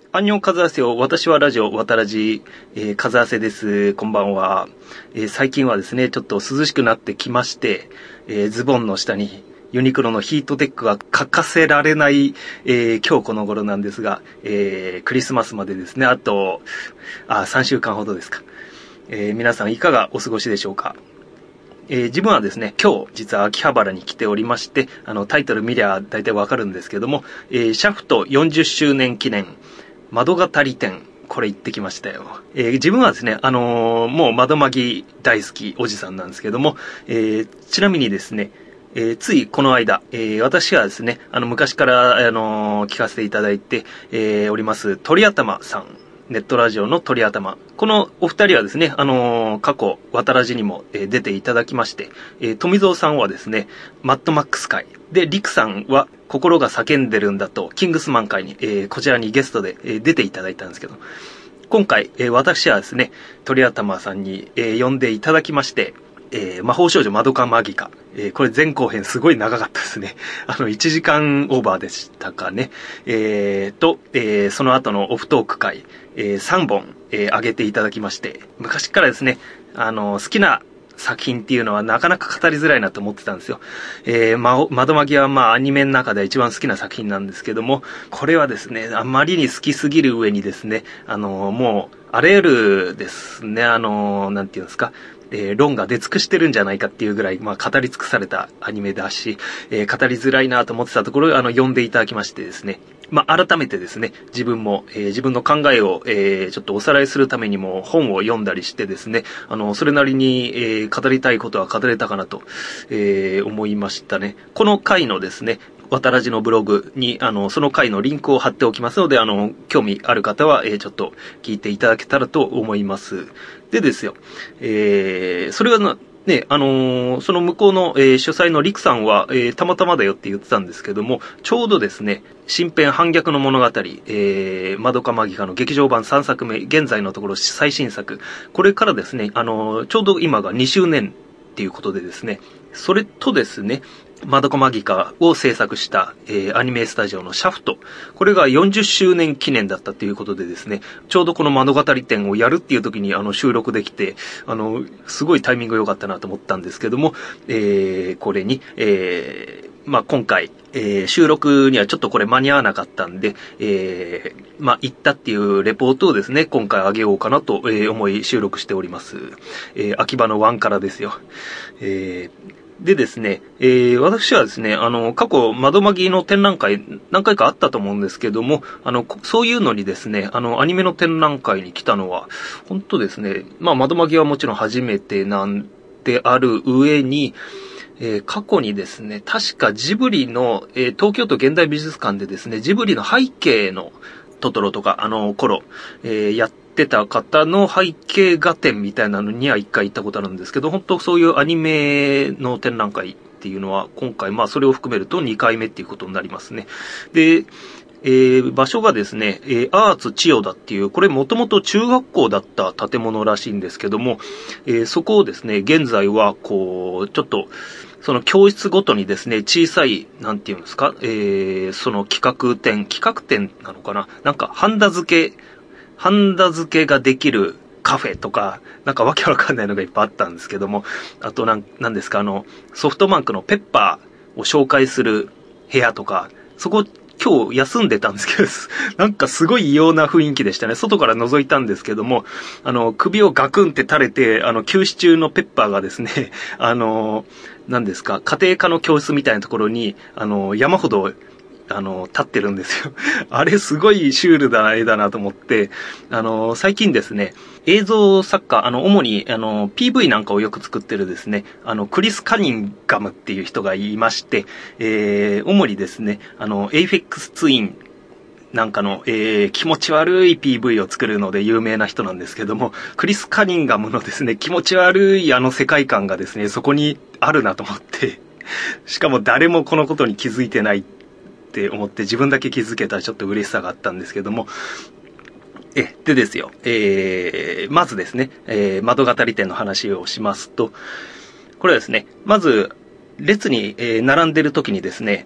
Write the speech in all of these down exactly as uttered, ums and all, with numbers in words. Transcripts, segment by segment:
アンニョンカズアセよ。私はラジオ、わたらじ、えー、カズアセです。こんばんは。えー、最近はですね、ちょっと涼しくなってきまして、えー、ズボンの下にユニクロのヒートテックが欠かせられない、えー、今日この頃なんですが、えー、クリスマスまでですね、あと、あ、さんしゅうかんほどですか。えー、皆さんいかがお過ごしでしょうか。えー、自分はですね、今日実は秋葉原に来ておりまして、あのタイトル見りゃ大体わかるんですけども、えー、シャフトよんじゅっしゅうねん記念窓語り展、これ行ってきましたよ。えー、自分はですね、あのー、もう窓まぎ大好きおじさんなんですけども、えー、ちなみにですね、えー、ついこの間、えー、私はですね、あの昔から、あのー、聞かせていただいて、えー、おります鳥頭さん、ネットラジオの鳥頭、このお二人はですね、あのー、過去わたらじにも、えー、出ていただきまして、えー、富蔵さんはですね、マッドマックス会で、リクさんは心が叫んでるんだとキングスマン会に、えー、こちらにゲストで、えー、出ていただいたんですけど、今回、えー、私はですね、鳥頭さんに、えー、呼んでいただきまして、えー、魔法少女まどかマギカ、えー、これ前後編すごい長かったですね。あのいちじかんオーバーでしたかね。えー、と、えー、その後のオフトーク会、えー、さんぼん、えー、上げていただきまして、昔からですね、あの好きな作品っていうのはなかなか語りづらいなと思ってたんですよ。えー、ま、窓マギはまあアニメの中で一番好きな作品なんですけども、これはですね、あまりに好きすぎる上にですね、あのもうあらゆるですね、あのなんていうんですか、えー、論が出尽くしてるんじゃないかっていうぐらい、まあ、語り尽くされたアニメだし、えー、語りづらいなと思ってたところ、あの、読んでいただきましてですね、まあ、改めてですね、自分も、えー、自分の考えを、えー、ちょっとおさらいするためにも本を読んだりしてですね、あの、それなりに、えー、語りたいことは語れたかなと、えー、思いましたね。この回のですね、わたらじのブログに、あの、その回のリンクを貼っておきますので、あの、興味ある方は、えー、ちょっと聞いていただけたらと思います。でですよ、えー、それはな、ね、あのー、その向こうの、えー、主催のリクさんは、えー、たまたまだよって言ってたんですけども、ちょうどですね、新編反逆の物語、えー、まどかマギカの劇場版さんさくめ、現在のところ最新作、これからですね、あのー、ちょうど今がにしゅうねんっていうことでですね、それとですね、まどかマギカを制作した、えー、アニメスタジオのシャフト。これがよんじゅっしゅうねん記念だったということでですね、ちょうどこの窓語り展をやるっていう時にあの収録できて、あの、すごいタイミング良かったなと思ったんですけども、えー、これに、えー、まあ、今回、えー、収録にはちょっとこれ間に合わなかったんで、えー、まあ、行ったっていうレポートをですね、今回あげようかなと、えー、思い収録しております。えー、秋葉のワンからですよ。えーでですね、えー、私はですね、あの、過去、窓マギの展覧会、何回かあったと思うんですけども、あの、そういうのにですね、あの、アニメの展覧会に来たのは、本当ですね、まあ、窓マギはもちろん初めてなんである上に、えー、過去にですね、確かジブリの、えー、東京都現代美術館でですね、ジブリの背景のトトロとか、あの頃、えー、やっててた方の背景画展みたいなのには一回行ったことあるんですけど、本当そういうアニメの展覧会っていうのは今回まあそれを含めるとにかいめっていうことになりますね。で、えー、場所がですね、えー、アーツ千代田っていう、これもともと中学校だった建物らしいんですけども、えー、そこをですね、現在はこう、ちょっと、その教室ごとにですね、小さい、なんていうんですか、えー、その企画展、企画展なのかな、なんかハンダ付け、ハンダ付けができるカフェとか、なんかわけわかんないのがいっぱいあったんですけども、あとなん、なんですか、あの、ソフトバンクのペッパーを紹介する部屋とか、そこ今日休んでたんですけど、なんかすごい異様な雰囲気でしたね。外から覗いたんですけども、あの、首をガクンって垂れて、あの、休止中のペッパーがですね、あの、なんですか、家庭科の教室みたいなところに、あの、山ほど、あの、立ってるんですよ。あれすごいシュールな絵だなと思って、あの、最近ですね、映像作家、あの、主に、あの、ピーブイ なんかをよく作ってるですね、あの、クリス・カニンガムっていう人がいまして、えー、主にですね、あの、エイフェックス ツインなんかの、えー、気持ち悪い ピーブイ を作るので有名な人なんですけども、クリス・カニンガムのですね、気持ち悪いあの世界観がですね、そこにあるなと思って、しかも誰もこのことに気づいてないって思って自分だけ気づけたらちょっと嬉しさがあったんですけども、え、でですよ、えー、まずですね、えー、窓語り店の話をしますと、これはですね、まず、列に、えー、並んでる時にですね、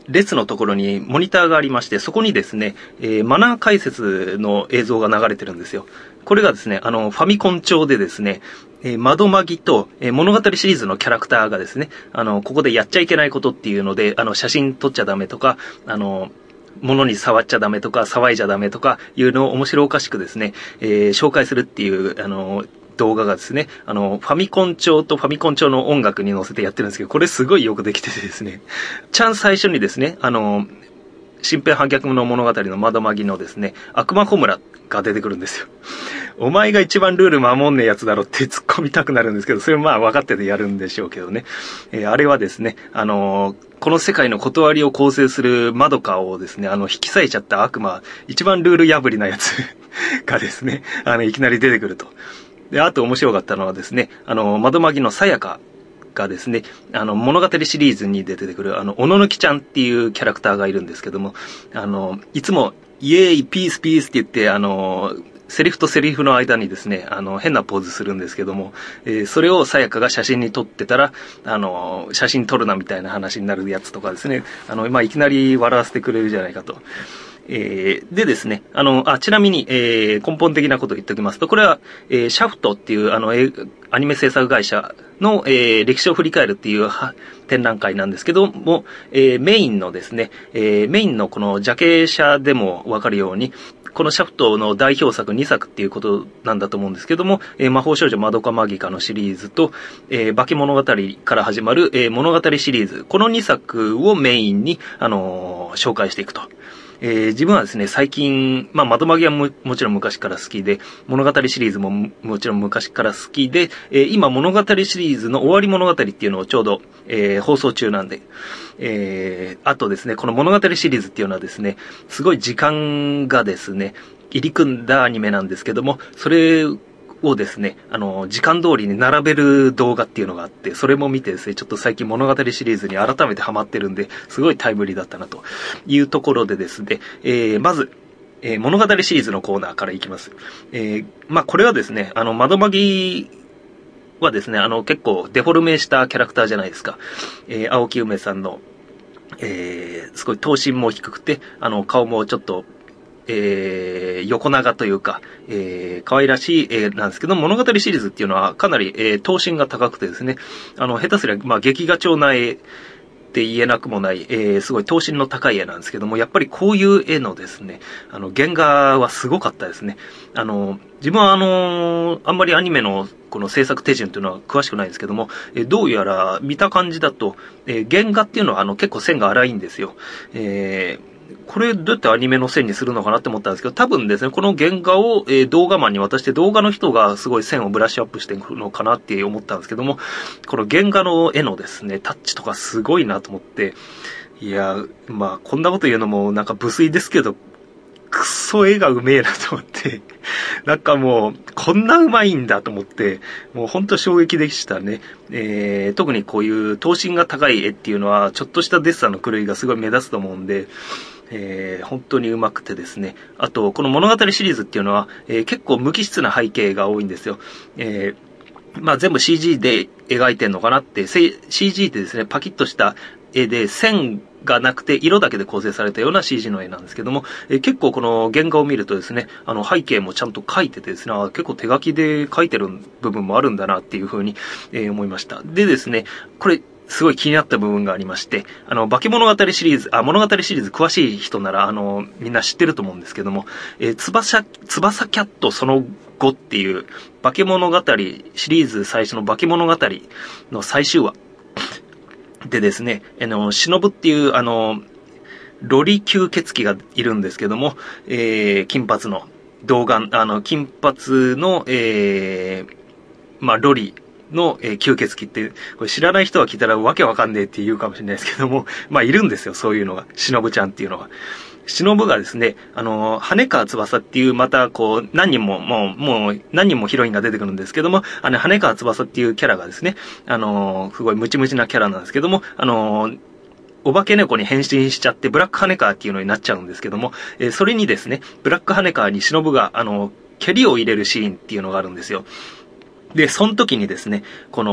列のところにモニターがありまして、そこにですね、えー、マナー解説の映像が流れてるんですよ。これがですね、あの、ファミコン調でですね、えー、窓マギと、えー、物語シリーズのキャラクターがですね、あの、ここでやっちゃいけないことっていうので、あの、写真撮っちゃダメとか、あの、物に触っちゃダメとか、騒いじゃダメとかいうのを面白おかしくですね、えー、紹介するっていう、あの、動画がですね、あの、ファミコン調とファミコン調の音楽に乗せてやってるんですけど、これすごいよくできててですね、ちゃん最初にですね、あの、新編反逆の物語の窓マギのですね、悪魔ホムラが出てくるんですよ。お前が一番ルール守んねえやつだろって突っ込みたくなるんですけど、それまあ分かっててやるんでしょうけどね。えー、あれはですね、あのー、この世界の断りを構成するマドカをですね、あの、引き裂いちゃった悪魔、一番ルール破りなやつがですね、あの、いきなり出てくると。で、あと面白かったのはですね、あの、窓マギのさやかがですね、あの、物語シリーズに出てくる、あの、おのぬきちゃんっていうキャラクターがいるんですけども、あの、いつも、イエーイ、ピース、ピースって言って、あの、セリフとセリフの間にですね、あの、変なポーズするんですけども、えー、それをさやかが写真に撮ってたら、あの、写真撮るなみたいな話になるやつとかですね、あの、まあ、いきなり笑わせてくれるじゃないかと。えー、でですね、あの、あ、ちなみに、えー、根本的なことを言っておきますと、これは、えー、シャフトっていう、あの、えー、アニメ制作会社の、えー、歴史を振り返るっていう展覧会なんですけども、えー、メインのですね、えー、メインのこのジャケ写でもわかるように、このシャフトの代表作にさくっていうことなんだと思うんですけども、えー、魔法少女まどかマギカのシリーズと、えー、化け物語から始まる、えー、物語シリーズ、このにさくをメインに、あのー、紹介していくと。えー、自分はですね、最近、まあ、窓マギは も, もちろん昔から好きで、物語シリーズももちろん昔から好きで、えー、今物語シリーズの終わり物語っていうのをちょうど、えー、放送中なんで、えー、あとですね、この物語シリーズっていうのはですね、すごい時間がですね、入り組んだアニメなんですけども、それをですね、あの、時間通りに並べる動画っていうのがあって、それも見てですね、ちょっと最近物語シリーズに改めてハマってるんで、すごいタイムリーだったなというところでですね、えー、まず、えー、物語シリーズのコーナーからいきます。えー、まあ、これはですね、あの、窓マギはですね、あの、結構デフォルメしたキャラクターじゃないですか。えー、青木梅さんの、えー、すごい頭身も低くて、あの、顔もちょっと、えー、横長というか、えー、可愛らしい絵なんですけど、物語シリーズっていうのはかなり、えー、頭身が高くてですね、あの、下手すりゃ、まあ、劇画調な絵って言えなくもない、えー、すごい頭身の高い絵なんですけども、やっぱりこういう絵のですね、あの、原画はすごかったですね。あの、自分はあの、あんまりアニメのこの制作手順というのは詳しくないんですけども、えー、どうやら見た感じだと、えー、原画っていうのはあの、結構線が粗いんですよ。えーこれどうやってアニメの線にするのかなって思ったんですけど、多分ですね、この原画を、えー、動画マンに渡して動画の人がすごい線をブラッシュアップしていくのかなって思ったんですけども、この原画の絵のですね、タッチとかすごいなと思って、いや、まあこんなこと言うのもなんか無粋ですけど、くそ絵がうめえなと思って、なんかもう、こんなうまいんだと思って、もうほんと衝撃でしたね。えー、特にこういう頭身が高い絵っていうのは、ちょっとしたデッサンの狂いがすごい目立つと思うんで、えー、本当にうまくてですね。あと、この物語シリーズっていうのは、えー、結構無機質な背景が多いんですよ。えー、まあ全部 シージー で描いてんのかなって、シージー ってですね、パキッとした絵で線がなくて色だけで構成されたような シージー の絵なんですけども、えー、結構この原画を見るとですね、あの背景もちゃんと描いててですね、結構手書きで描いてる部分もあるんだなっていう風に、えー、思いました。でですね、これ、すごい気になった部分がありまして、あの、化け物語シリーズ、あ、物語シリーズ詳しい人なら、あの、みんな知ってると思うんですけども、えー、翼、翼キャットその後っていう、化け物語、シリーズ最初の化け物語の最終話でですね、あの、忍っていう、あの、ロリ吸血鬼がいるんですけども、えー、金髪の、童顔、あの、金髪の、えー、まあ、ロリ、の、えー、吸血鬼って、これ知らない人が聞いたらわけわかんねえって言うかもしれないですけども、まあいるんですよ、そういうのが。忍ちゃんっていうのが。忍がですね、あの、羽川翼っていう、またこう、何人も、もう、もう、何人もヒロインが出てくるんですけども、あの、羽川翼っていうキャラがですね、あの、すごいムチムチなキャラなんですけども、あの、お化け猫に変身しちゃって、ブラックハネカーっていうのになっちゃうんですけども、えー、それにですね、ブラックハネカーに忍が、あの、蹴りを入れるシーンっていうのがあるんですよ。で、その時にですね、この、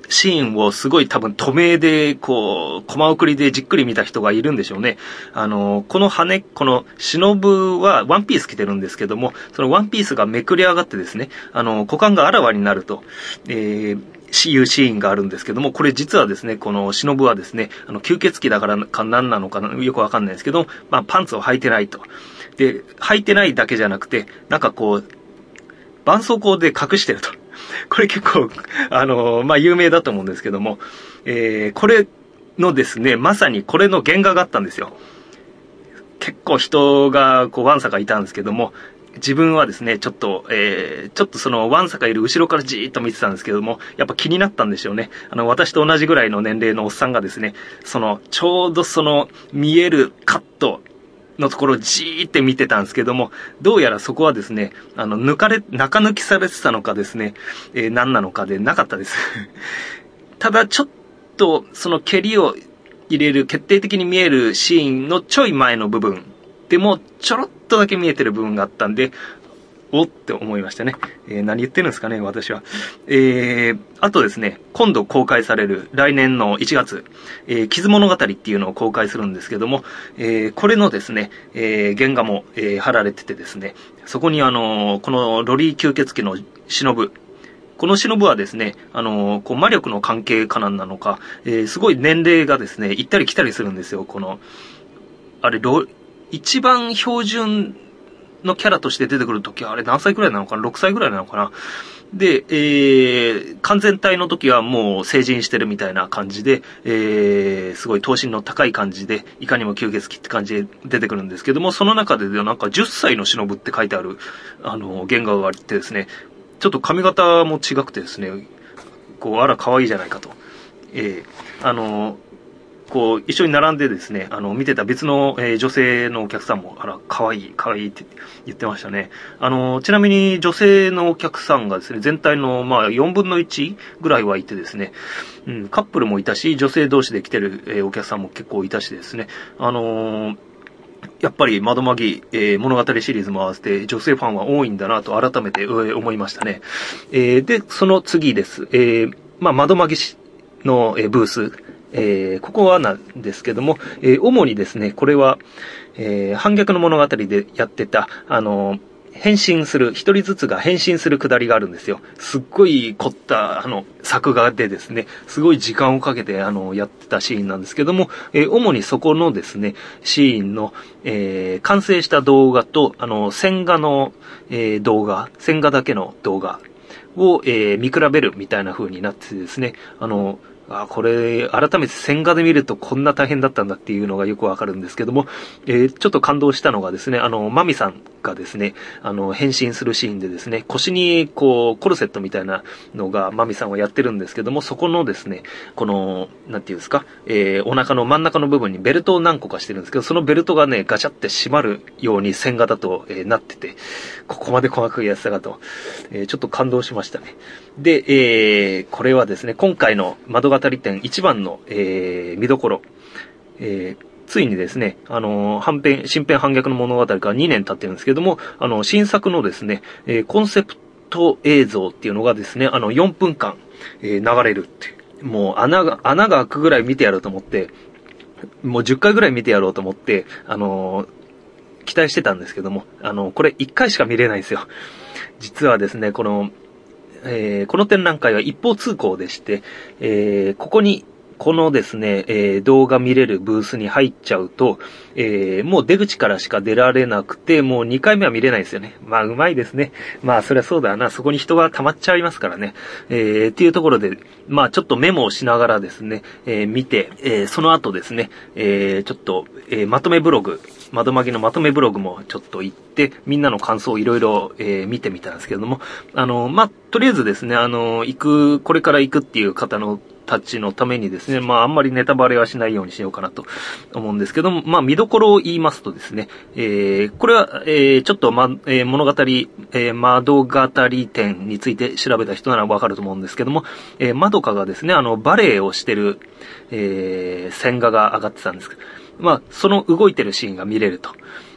シーンをすごい多分透明で、こう、コマ送りでじっくり見た人がいるんでしょうね。あの、この羽、この忍はワンピース着てるんですけども、そのワンピースがめくり上がってですね、あの、股間があらわになると、えー、いうシーンがあるんですけども、これ実はですね、この忍はですね、あの、吸血鬼だからか何なのかよくわかんないですけど、まあ、パンツを履いてないと。で、履いてないだけじゃなくて、なんかこう、絆創膏で隠してると。これ結構、あの、まあ、有名だと思うんですけども、えー、これのですね、まさにこれの原画があったんですよ。結構人が、こう、ワンサカいたんですけども、自分はですね、ちょっと、えー、ちょっとそのワンサカいる後ろからじーっと見てたんですけども、やっぱ気になったんでしょうね。あの、私と同じぐらいの年齢のおっさんがですね、その、ちょうどその、見えるカット、のところをじーって見てたんですけども、どうやらそこはですね、あの、抜かれ、中抜きされてたのかですね、えー、何なのかでなかったです。ただ、ちょっと、その蹴りを入れる、決定的に見えるシーンのちょい前の部分でも、ちょろっとだけ見えてる部分があったんで、おって思いましたね。えー、何言ってるんですかね、私は。えー、あとですね、今度公開される来年のいちがつ、えー、傷物語っていうのを公開するんですけども、えー、これのですね、えー、原画も、えー、貼られててですね、そこにあのー、このロリー吸血鬼の忍、この忍はですね、あのー、こう魔力の関係かなんなのか、えー、すごい年齢がですね、行ったり来たりするんですよ、この、あれ、ロ、一番標準、のキャラとして出てくるときは、あれ何歳くらいなのかな ?ろく 歳くらいなのかなで、えー、完全体の時はもう成人してるみたいな感じで、えー、すごい頭身の高い感じで、いかにも吸血鬼って感じで出てくるんですけども、その中でなんかじゅっさいの忍って書いてある、あの、原画があってですね、ちょっと髪型も違くてですね、こう、あら可愛いじゃないかと。えー、あの、こう、一緒に並んでですね、あの、見てた別の、えー、女性のお客さんも、あら、可愛い、可愛いって言ってましたね。あの、ちなみに女性のお客さんがですね、全体の、まあ、よんぶんのいちぐらいはいてですね、うん、カップルもいたし、女性同士で来てる、えー、お客さんも結構いたしですね、あのー、やっぱり窓マギ、えー、物語シリーズも合わせて女性ファンは多いんだなと改めて、えー、思いましたね。えー、で、その次です。えー、まあ、窓マギの、えー、ブース、えー、ここはなんですけども、えー、主にですね、これは、えー、反逆の物語でやってた、あのー、変身する、一人ずつが変身するくだりがあるんですよ。すっごい凝った、あの、作画でですね、すごい時間をかけて、あの、やったシーンなんですけども、えー、主にそこのですね、シーンの、えー、完成した動画と、あの、線画の、えー、動画、線画だけの動画を、えー、見比べるみたいな風になってですね、あの、あ、これ、改めて線画で見るとこんな大変だったんだっていうのがよくわかるんですけども、えー、ちょっと感動したのがですね、あの、マミさんがですね、あの、変身するシーンでですね、腰にこう、コルセットみたいなのがマミさんはやってるんですけども、そこのですね、この、なんていうんですか、えー、お腹の真ん中の部分にベルトを何個かしてるんですけど、そのベルトがね、ガチャって閉まるように線画だと、えー、なってて、ここまで細かくやってたかと、えー、ちょっと感動しましたね。で、えー、これはですね、今回の窓語り展一番の、えー、見どころ、えー、ついにですね、あのー、反編、新編反逆の物語からにねん経ってるんですけども、あの、新作のですね、えー、コンセプト映像っていうのがですね、あの、よんぷんかん、えー、流れるって。もう穴が、穴が開くぐらい見てやろうと思って、もうじゅっかいぐらい見てやろうと思って、あのー、期待してたんですけども、あのー、これいっかいしか見れないんですよ。実はですね、この、えー、この展覧会は一方通行でして、えー、ここに、このですね、えー、動画見れるブースに入っちゃうと、えー、もう出口からしか出られなくて、もうにかいめは見れないですよね。まあ、うまいですね。まあ、そりゃそうだな。そこに人が溜まっちゃいますからね。えー、っていうところで、まあ、ちょっとメモをしながらですね、えー、見て、えー、その後ですね、えー、ちょっと、えー、まとめブログ、窓マギのまとめブログもちょっと行って、みんなの感想をいろいろ見てみたんですけれども、あの、まあ、とりあえずですね、あの、行く、これから行くっていう方のたちのためにですね、まあ、あんまりネタバレはしないようにしようかなと思うんですけども、まあ、見どころを言いますとですね、えー、これは、えー、ちょっと、ま、えー、物語、えー、窓語り展について調べた人ならわかると思うんですけども、えー、まどかがですね、あの、バレエをしてる、えー、線画が上がってたんですけど、まあ、その動いてるシーンが見れると。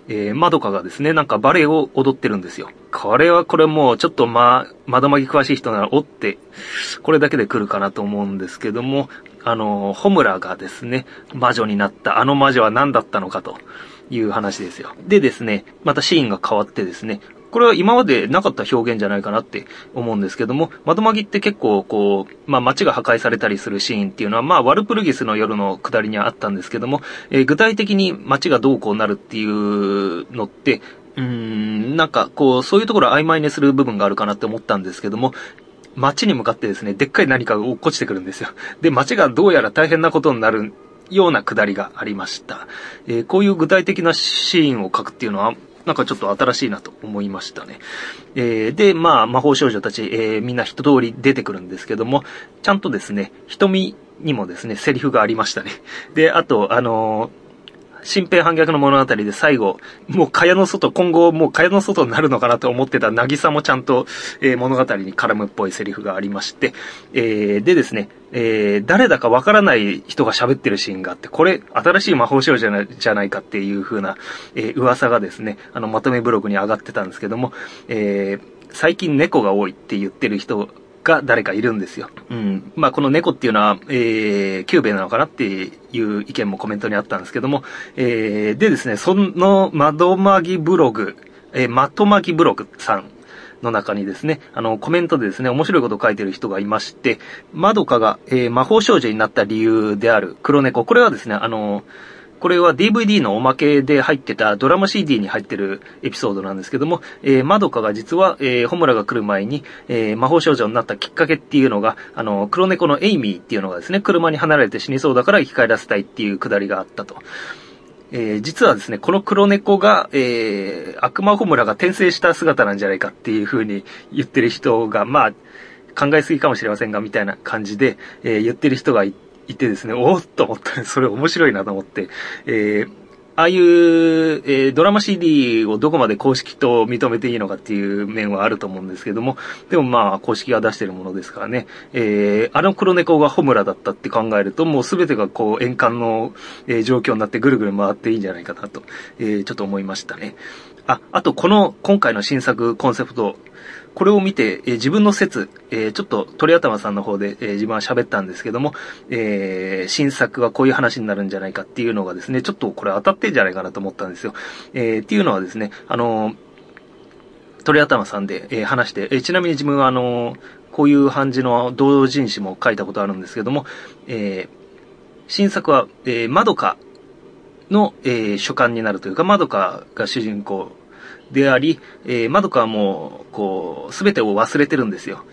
えー、まどかがですね、なんかバレエを踊ってるんですよ。これはこれもうちょっとま、まどまぎ詳しい人ならおって、これだけで来るかなと思うんですけども、あの、ホムラがですね、魔女になったあの魔女は何だったのかという話ですよ。でですね、またシーンが変わってですね、これは今までなかった表現じゃないかなって思うんですけども、まどまぎって結構こう、まあ街が破壊されたりするシーンっていうのは、まあワルプルギスの夜の下りにはあったんですけども、えー、具体的に街がどうこうなるっていうのって、うーん、なんかこう、そういうところを曖昧にする部分があるかなって思ったんですけども、街に向かってですね、でっかい何かが落っこちてくるんですよ。で、街がどうやら大変なことになるような下りがありました。えー、こういう具体的なシーンを描くっていうのは、なんかちょっと新しいなと思いましたね。えー、で、まあ、魔法少女たち、えー、みんな一通り出てくるんですけども、ちゃんとですね、瞳にもですね、セリフがありましたね。で、あと、あのー、新平反逆の物語で最後、もう蚊帳の外、今後もう蚊帳の外になるのかなと思ってた渚もちゃんと、えー、物語に絡むっぽいセリフがありまして、えー、でですね、えー、誰だかわからない人が喋ってるシーンがあって、これ、新しい魔法少女じゃない、じゃないかっていう風な、えー、噂がですね、あの、まとめブログに上がってたんですけども、えー、最近猫が多いって言ってる人が誰かいるんですよ。うん。まあ、この猫っていうのは、えー、キューベなのかなっていう意見もコメントにあったんですけども、えー、でですね、その、まどまぎブログ、えー、まとまぎブログさんの中にですね、あの、コメントでですね、面白いことを書いてる人がいまして、まどかが、えー、魔法少女になった理由である黒猫。これはですね、あの、これは ディーブイディー のおまけで入ってたドラマ シーディー に入ってるエピソードなんですけども、えー、まどかが実は、えー、ホムラが来る前に、えー、魔法少女になったきっかけっていうのが、あの、黒猫のエイミーっていうのがですね、車に離れて死にそうだから生き返らせたいっていうくだりがあったと。えー、実はですね、この黒猫が、えー、悪魔ホムラが転生した姿なんじゃないかっていう風に言ってる人が、まあ、考えすぎかもしれませんが、みたいな感じで、えー、言ってる人がいて、いてですね、おーっと思った。それ面白いなと思って、えー、ああいう、えー、ドラマ シーディー をどこまで公式と認めていいのかっていう面はあると思うんですけども、でもまあ、公式が出してるものですからね、えー、あの黒猫がホムラだったって考えると、もうすべてがこう、円環の、えー、状況になってぐるぐる回っていいんじゃないかなと、えー、ちょっと思いましたね。あ、あとこの、今回の新作コンセプト、これを見て、えー、自分の説、えー、ちょっと鳥頭さんの方で、えー、自分は喋ったんですけども、えー、新作はこういう話になるんじゃないかっていうのがですね、ちょっとこれ当たってんじゃないかなと思ったんですよ。えー、っていうのはですね、あのー、鳥頭さんで、えー、話して、えー、ちなみに自分はあのー、こういう感じの同人誌も書いたことあるんですけども、えー、新作は、えー、まどかの、えー、主観になるというか、まどかが主人公であり、えー、まどかはもう、こう、すべてを忘れてるんですよ。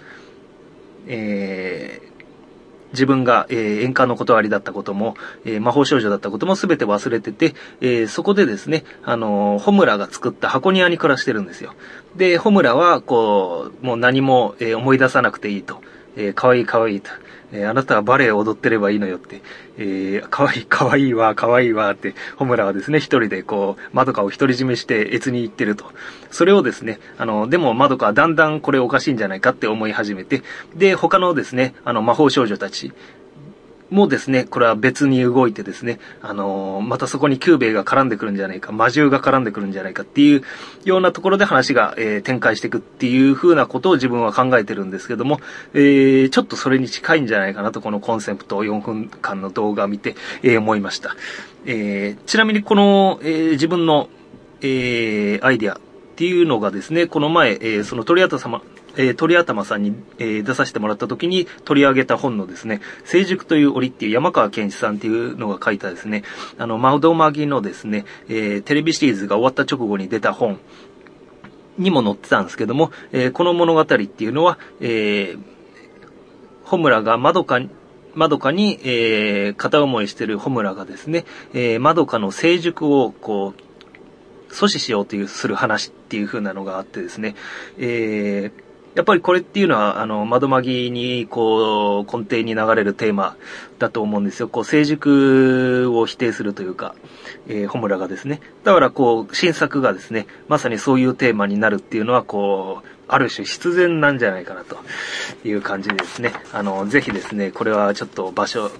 えー、自分が、えー、円環の断りだったことも、えー、魔法少女だったこともすべて忘れてて、えー、そこでですね、あのー、ホムラが作った箱庭に暮らしてるんですよ。で、ホムラは、こう、もう何も、えー、思い出さなくていいと。えー、かわいいかわいいと。えー、あなたはバレエを踊ってればいいのよって。えー、かわいいかわいいわ、かわいいわって、ホムラはですね、一人でこう、まどかを独り占めして越に行ってると。それをですね、あの、でもまどかはだんだんこれおかしいんじゃないかって思い始めて、で、他のですね、あの、魔法少女たち、もですね、これは別に動いてですね、あのー、またそこにキューベイが絡んでくるんじゃないか、魔獣が絡んでくるんじゃないかっていうようなところで話が、えー、展開していくっていう風なことを自分は考えてるんですけども、えー、ちょっとそれに近いんじゃないかなと、このコンセプトをよんぷんかんの動画を見て、えー、思いました。えー、ちなみにこの、えー、自分の、えー、アイディアっていうのがですね、この前、えー、その鳥頭様、えー、鳥頭さんに、えー、出させてもらった時に取り上げた本のですね、成熟という檻っていう山川健一さんっていうのが書いたですね、あの、マウドマギのですね、えー、テレビシリーズが終わった直後に出た本にも載ってたんですけども、えー、この物語っていうのは、えー、ホムラがまどかに、まどかに、えー、片思いしてるホムラがですね、えー、まどかの成熟をこう、阻止しようというする話っていう風なのがあってですね、えー、やっぱりこれっていうのは、あの、窓まぎに、こう、根底に流れるテーマだと思うんですよ。こう、成熟を否定するというか、えー、ホムラがですね。だから、こう、新作がですね、まさにそういうテーマになるっていうのは、こう、ある種必然なんじゃないかなという感じでですね。あの、ぜひですね、これはちょっと場所、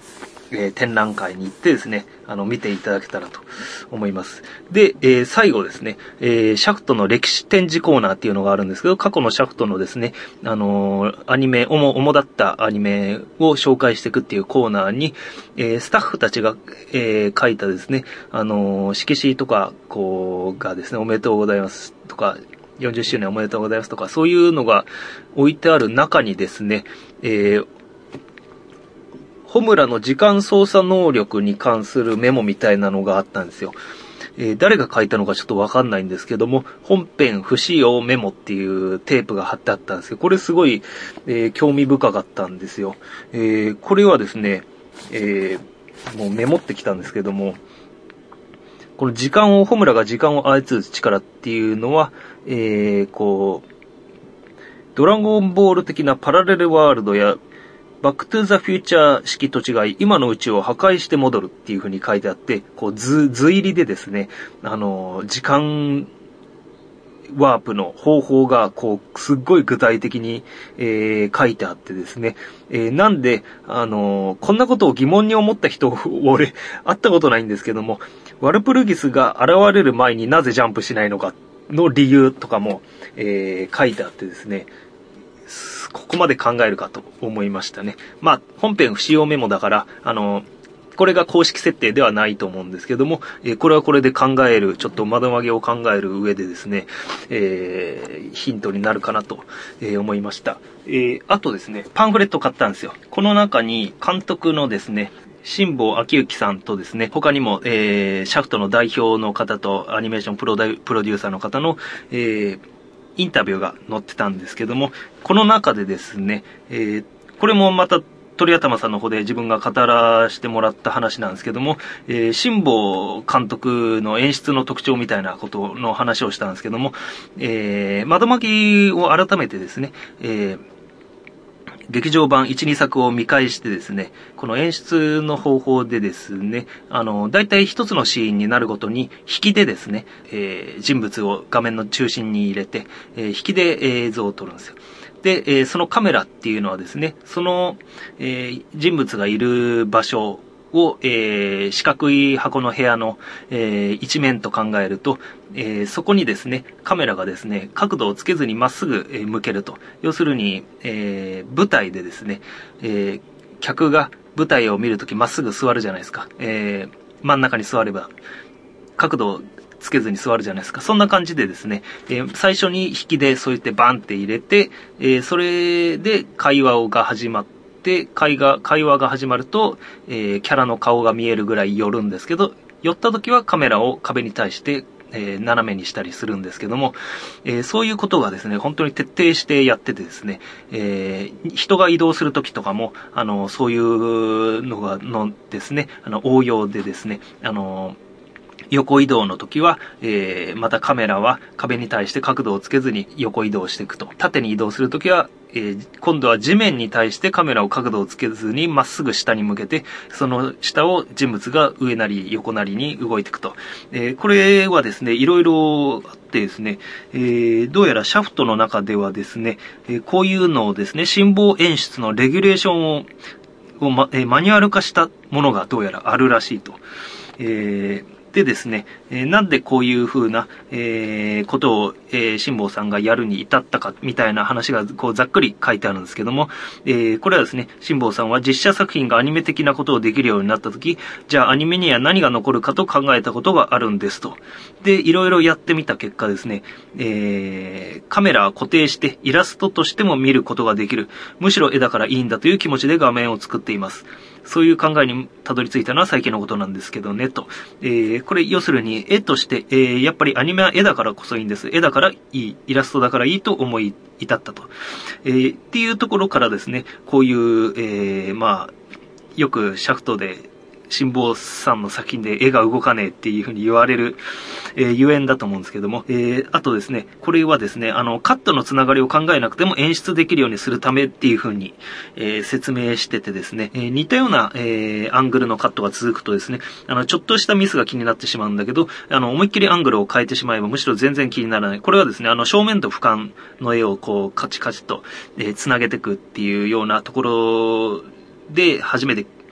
えー、展覧会に行ってですね、あの、見ていただけたらと思います。で、えー、最後ですね、えー、シャフトの歴史展示コーナーっていうのがあるんですけど、過去のシャフトのですね、あのー、アニメ、主、主だったアニメを紹介していくっていうコーナーに、えー、スタッフたちが、えー、書いたですね、あのー、色紙とか、こう、がですね、おめでとうございますとか、よんじゅっしゅうねんおめでとうございますとか、そういうのが置いてある中にですね、えー、ホムラの時間操作能力に関するメモみたいなのがあったんですよ。えー、誰が書いたのかちょっとわかんないんですけども、本編不使用メモっていうテープが貼ってあったんですけど、これすごい、えー、興味深かったんですよ。えー、これはですね、えー、もうメモってきたんですけども、この時間を、ホムラが時間を操る力っていうのは、えー、こう、ドラゴンボール的なパラレルワールドやバックトゥーザフューチャー式と違い、今の宇宙を破壊して戻るっていう風に書いてあって、こう図、図入りでですね、あの、時間ワープの方法が、こう、すっごい具体的に、えー、書いてあってですね、えー、なんで、あの、こんなことを疑問に思った人、俺、会ったことないんですけども、ワルプルギスが現れる前になぜジャンプしないのかの理由とかも、えー、書いてあってですね、ここまで考えるかと思いましたね。まあ、本編不使用メモだから、あの、これが公式設定ではないと思うんですけども、えー、これはこれで考える、ちょっと窓曲げを考える上でですね、えー、ヒントになるかなと、えー、思いました。えー、あとですね、パンフレット買ったんですよ。この中に監督のですね、辛坊昭之さんとですね、他にも、えー、シャフトの代表の方とアニメーションプロダプロデューサーの方の、えー、インタビューが載ってたんですけども、この中でですね、えー、これもまた鳥頭さんの方で自分が語らせてもらった話なんですけども、えー、辛坊監督の演出の特徴みたいなことの話をしたんですけども、えー、窓巻きを改めてですね、えー劇場版いち、にさくを見返してですね、この演出の方法でですね、あの、だいたい一つのシーンになるごとに、引きでですね、えー、人物を画面の中心に入れて、えー、引きで映像を撮るんですよ。で、えー、そのカメラっていうのはですね、その、えー、人物がいる場所を、えー、四角い箱の部屋の、えー、一面と考えると、えー、そこにですね、カメラがですね、角度をつけずにまっすぐ、えー、向けると。要するに、えー、舞台でですね、えー、客が舞台を見るときまっすぐ座るじゃないですか。えー、真ん中に座れば、角度をつけずに座るじゃないですか。そんな感じでですね、えー、最初に引きでそうやってバンって入れて、えー、それで会話が始まって、で、会話、会話が始まると、えー、キャラの顔が見えるぐらい寄るんですけど、寄った時はカメラを壁に対して、えー、斜めにしたりするんですけども、えー、そういうことがですね、本当に徹底してやっててですね、えー、人が移動する時とかも、あの、そういうのが、のですね、あの、応用でですね、あの、横移動の時は、えー、またカメラは壁に対して角度をつけずに横移動していくと。縦に移動する時は、えー、今度は地面に対してカメラを角度をつけずにまっすぐ下に向けて、その下を人物が上なり横なりに動いていくと。えー、これはですね、いろいろあってですね、えー、どうやらシャフトの中ではですね、えー、こういうのをですね、辛抱演出のレギュレーションを、をまえー、マニュアル化したものがどうやらあるらしいと。えーでですね、えー、なんでこういう風な、えー、ことを、えー、辛坊さんがやるに至ったか、みたいな話が、こう、ざっくり書いてあるんですけども、えー、これはですね、辛坊さんは実写作品がアニメ的なことをできるようになったとき、じゃあアニメには何が残るかと考えたことがあるんですと。で、いろいろやってみた結果ですね、えー、カメラは固定してイラストとしても見ることができる。むしろ絵だからいいんだという気持ちで画面を作っています。そういう考えにたどり着いたのは最近のことなんですけどね、と。えー、これ、要するに、絵として、えー、やっぱりアニメは絵だからこそいいんです。絵だからいい、イラストだからいいと思い至ったと。えー、っていうところからですね、こういう、えー、まあ、よくシャフトで、辛坊さんの作品で絵が動かねえっていう風に言われる、えー、ゆえんだと思うんですけども、えー、あとですね、これはですね、あの、カットのつながりを考えなくても演出できるようにするためっていう風に、えー、説明しててですね、えー、似たような、えー、アングルのカットが続くとですね、あの、ちょっとしたミスが気になってしまうんだけど、あの、思いっきりアングルを変えてしまえばむしろ全然気にならない。これはですね、あの、正面と俯瞰の絵をこう、カチカチと、えー、つなげていくっていうようなところで初めて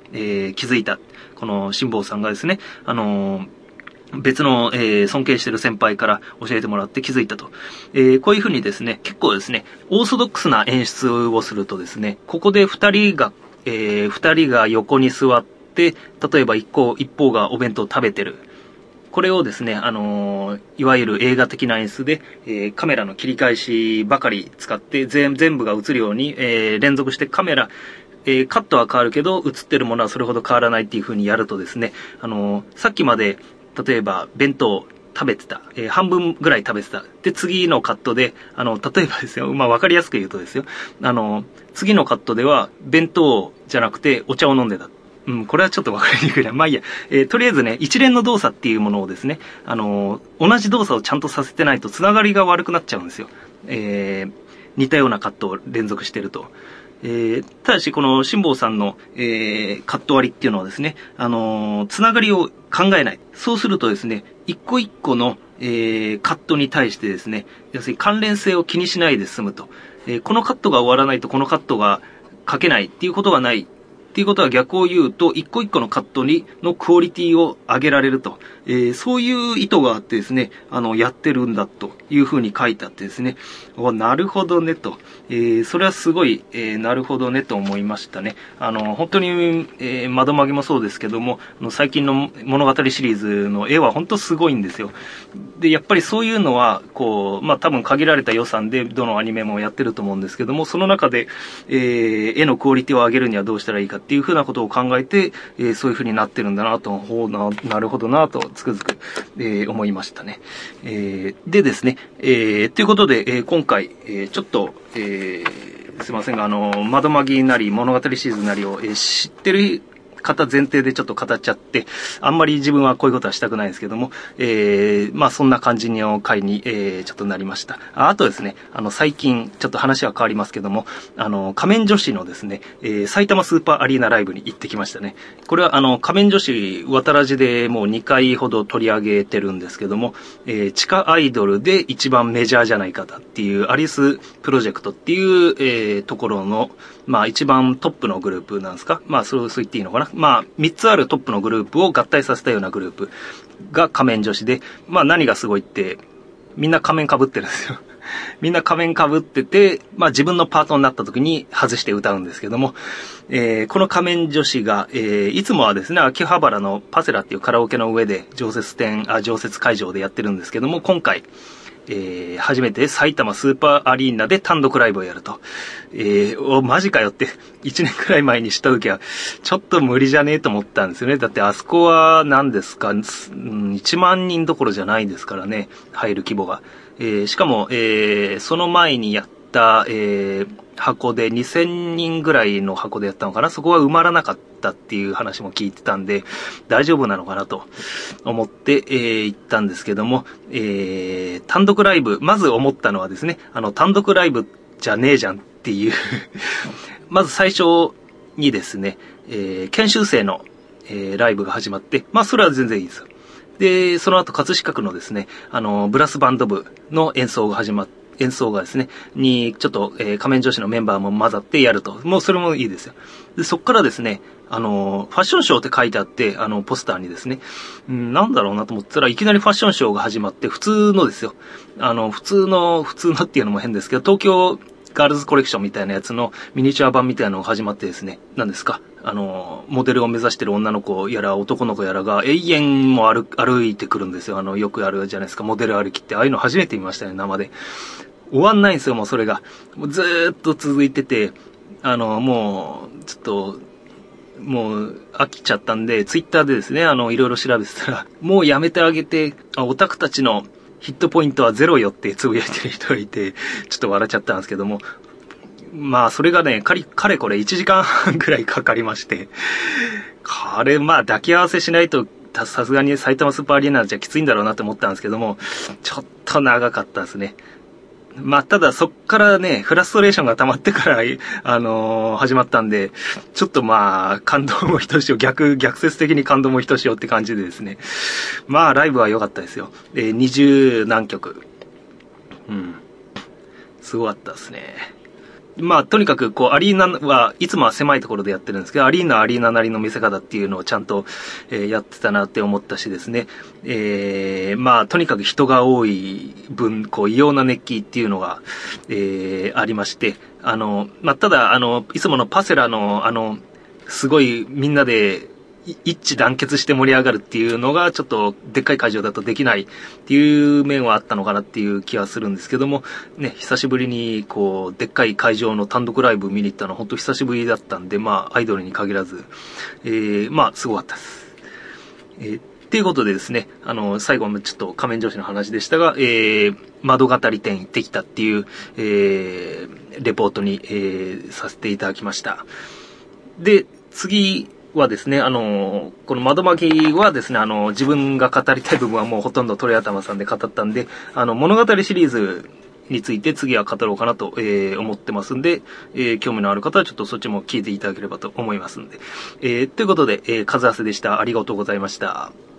えー、気づいた。この辛坊さんがですね、あのー、別の、えー、尊敬している先輩から教えてもらって気づいたと。えー、こういうふうにですね、結構ですね、オーソドックスな演出をするとですね、ここで二人が、えー、二人が横に座って、例えば一方、一方がお弁当を食べてる。これをですね、あのー、いわゆる映画的な演出で、えー、カメラの切り返しばかり使って全、全部が映るように、えー、連続してカメラ、えー、カットは変わるけど、映ってるものはそれほど変わらないっていう風にやるとですね、あのー、さっきまで、例えば、弁当食べてた。えー、半分ぐらい食べてた。で、次のカットで、あの、例えばですよ、まあ、わかりやすく言うとですよ、あの、次のカットでは、弁当じゃなくて、お茶を飲んでた。うん、これはちょっとわかりにくいな。まあいいや。えー、とりあえずね、一連の動作っていうものをですね、あのー、同じ動作をちゃんとさせてないと、つながりが悪くなっちゃうんですよ。えー、似たようなカットを連続してると。えー、ただし、この辛坊さんの、えー、カット割りっていうのはですね、あのー、つながりを考えない。そうするとですね、一個一個の、えー、カットに対してですね、要するに関連性を気にしないで済むと。えー、このカットが終わらないとこのカットが書けないっていうことがない。っていうことは逆を言うと、一個一個のカットに、のクオリティを上げられると。えー、そういう意図があってですね、あの、やってるんだというふうに書いてあってですね、お、なるほどねと。えー、それはすごい、えー、なるほどねと思いましたね。あの、本当に、えー、窓曲げもそうですけども、あの最近の物語シリーズの絵は本当すごいんですよ。で、やっぱりそういうのは、こう、まあ、多分限られた予算でどのアニメもやってると思うんですけども、その中で、えー、絵のクオリティを上げるにはどうしたらいいかっていうふうなことを考えて、えー、そういうふうになってるんだなと、ほうな、なるほどなと、つくづく、えー、思いましたね。えー、でですね、えー、ということで、えー、今回、えー、ちょっと、えー、すいませんが、あの、窓マギなり物語シリーズなりを、えー、知ってる方前提でちょっと語っちゃって、あんまり自分はこういうことはしたくないんですけども、えー、まあそんな感じの回に、えー、ちょっとなりました。あ, あとですね、あの最近、ちょっと話は変わりますけども、あの、仮面女子のですね、えー、埼玉スーパーアリーナライブに行ってきましたね。これはあの、仮面女子、渡らじでもうにかいほど取り上げてるんですけども、えー、地下アイドルで一番メジャーじゃないかっていう、アリスプロジェクトっていう、えー、ところの、まあ一番トップのグループなんですか？まあそう、そう言っていいのかな？まあみっつあるトップのグループを合体させたようなグループが仮面女子で、まあ何がすごいって、みんな仮面被ってるんですよ。みんな仮面被ってて、まあ自分のパートになった時に外して歌うんですけども、えー、この仮面女子が、えー、いつもはですね、秋葉原のパセラっていうカラオケの上で常設店、あ、常設会場でやってるんですけども、今回、えー、初めて埼玉スーパーアリーナで単独ライブをやると。えー、お、マジかよって、いちねんくらい前に知った時は、ちょっと無理じゃねえと思ったんですよね。だってあそこは何ですか、いちまんにんどころじゃないですからね、入る規模が。えー、しかも、えー、その前にやった、えー、箱でにせんにんぐらいの箱でやったのかな、そこは埋まらなかったっていう話も聞いてたんで、大丈夫なのかなと思って、えー、行ったんですけども、えー、単独ライブ、まず思ったのはですね、あの、単独ライブじゃねえじゃんっていう、まず最初にですね、えー、研修生の、えー、ライブが始まって、まあそれは全然いいですよ。で、その後、葛飾区のですね、あの、ブラスバンド部の演奏が始まって、演奏がですね、に、ちょっと、えー、仮面女子のメンバーも混ざってやると。もうそれもいいですよ。で、そっからですね、あの、ファッションショーって書いてあって、あの、ポスターにですね、うん、なんだろうなと思ったらいきなりファッションショーが始まって、普通のですよ。あの、普通の、普通のっていうのも変ですけど、東京ガールズコレクションみたいなやつのミニチュア版みたいなのが始まってですね、何ですか、あの、モデルを目指してる女の子やら男の子やらが永遠も歩、歩いてくるんですよ。あの、よくあるじゃないですか、モデル歩きって。ああいうの初めて見ましたね、生で。終わんないんですよ、もうそれが。もうずーっと続いてて、あの、もう、ちょっと、もう飽きちゃったんで、ツイッターでですね、あの、いろいろ調べてたら、もうやめてあげて、あ、オタクたちのヒットポイントはゼロよってつぶやいてる人がいて、ちょっと笑っちゃったんですけども、まあ、それがね、かり、かれこれいちじかんはんぐらいかかりまして、これ、まあ、抱き合わせしないと、さすがに埼玉スーパーアリーナじゃきついんだろうなと思ったんですけども、ちょっと長かったですね。まあ、ただそっからね、フラストレーションが溜まってから、あのー、始まったんで、ちょっとまあ、感動もひとしお、逆、逆説的に感動もひとしおって感じでですね。まあ、ライブは良かったですよ。えー、二十何曲。うん。すごかったですね。 まあ、とにかく、こう、アリーナはいつもは狭いところでやってるんですけど、アリーナはアリーナなりの見せ方っていうのをちゃんと、えー、やってたなって思ったしですね。えー、まあ、とにかく人が多い分、こう、異様な熱気っていうのが、えー、ありまして、あの、まあ、ただ、あの、いつものパセラの、あの、すごいみんなで、一致団結して盛り上がるっていうのがちょっとでっかい会場だとできないっていう面はあったのかなっていう気はするんですけどもね、久しぶりにこうでっかい会場の単独ライブ見に行ったのは本当久しぶりだったんで、まあアイドルに限らず、えー、まあすごかったです。えーっていうことでですね、あの、最後もちょっと仮面女子の話でしたが、えー、窓語り店行ってきたっていう、えー、レポートに、えー、させていただきました。で、次はですね、あの、この窓巻きはですね、あの、自分が語りたい部分はもうほとんど鳥頭さんで語ったんで、あの、物語シリーズについて次は語ろうかなと、えー、思ってますんで、えー、興味のある方はちょっとそっちも聞いていただければと思いますんで。えー、ということで、えー、数合わせでした。ありがとうございました。